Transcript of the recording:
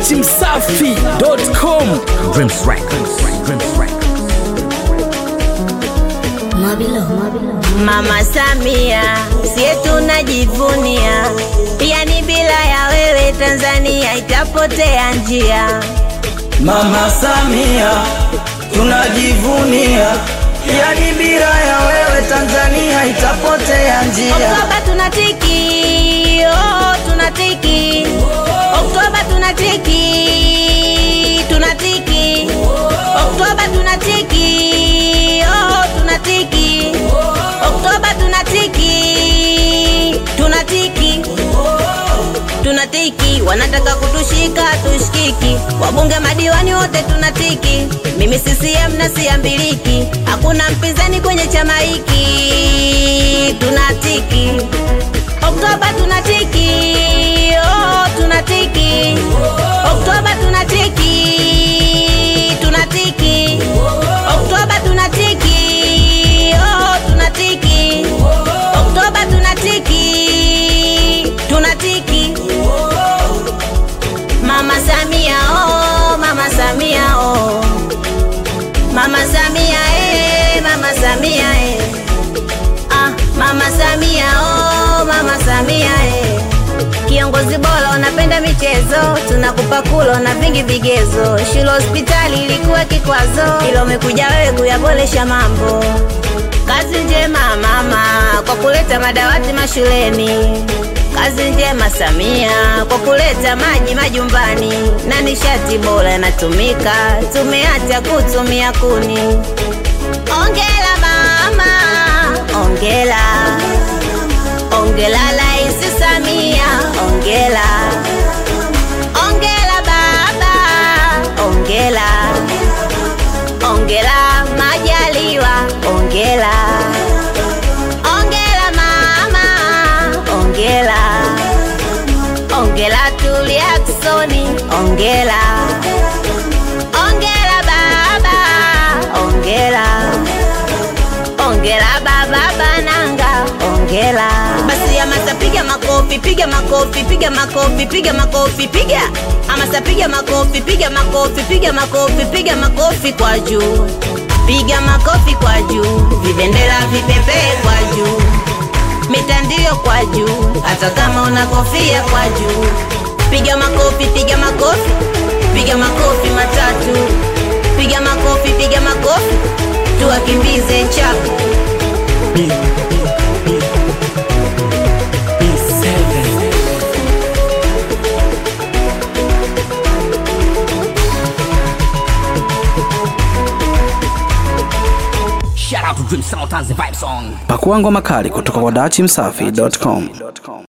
dachimsafi.com. Dreams Records. Mama Samia, sie tunajivunia, yani bila ya wewe Tanzania itapotea njia. Mama Samia, tunajivunia, yani bila ya wewe Tanzania itapotea njia. Oktoba tunatiki, oh tunatiki. Oktoba tunatiki, tunatiki. Oktoba tunatiki, oh tunatiki. Oktoba tunatiki, tunatiki. Tunatiki, wanataka kutushika tushikiki. Wabunge madiwani wote tunatiki. Mimi CCM na siambiliki, hakuna mpinzani kwenye chama hiki. Tunatiki. Oktoba tunatiki, oh tunatiki. Oktoba tunatiki, tunatiki. Oktoba tunatiki, oh tunatiki. Oktoba tunatiki, tunatiki. Mama Samia, oh Mama Samia, oh Mama Samia, Mama Samia, ah Mama Samia, oh Mama Samia, kiongozi bora unapenda michezo, tunakupa kulo na vingi vigezo. Shule hospitali ilikuwa kikwazo, ilo umekuja wewe kuyaboresha mambo. Kazi njema mama kwa kuleta madawati mashuleni. Kazi njema Samia kwa kuleta maji majumbani, na nishati bora inatumika, tumeacha kutumia kuni. Ongela mama, ongela. Ongela Rais Samia, ongela. Ongela baba, ongela. Ongela Majaliwa, ongela. Ongela mama, ongela. Ongela Tulia Aksoni, ongela. Ongela baba, ongela. Ongela baba Bananga, ongela. Basi Amasa piga makofi, piga makofi, piga makofi, piga makofi, piga. Amasa piga makofi, piga makofi, piga makofi, piga makofi kwa juu. Piga makofi kwa juu, vibendera vipepee kwa juu. Mitandio kwa juu, hata kama una kofia kwa juu. Piga makofi, piga makofi, piga makofi matatu. Piga makofi, piga makofi, tuwakimbize chapu. Shout out to Dream Sound and the Vibe Song. Pakua ngoma kali kutoka kwa dachimsafi.com.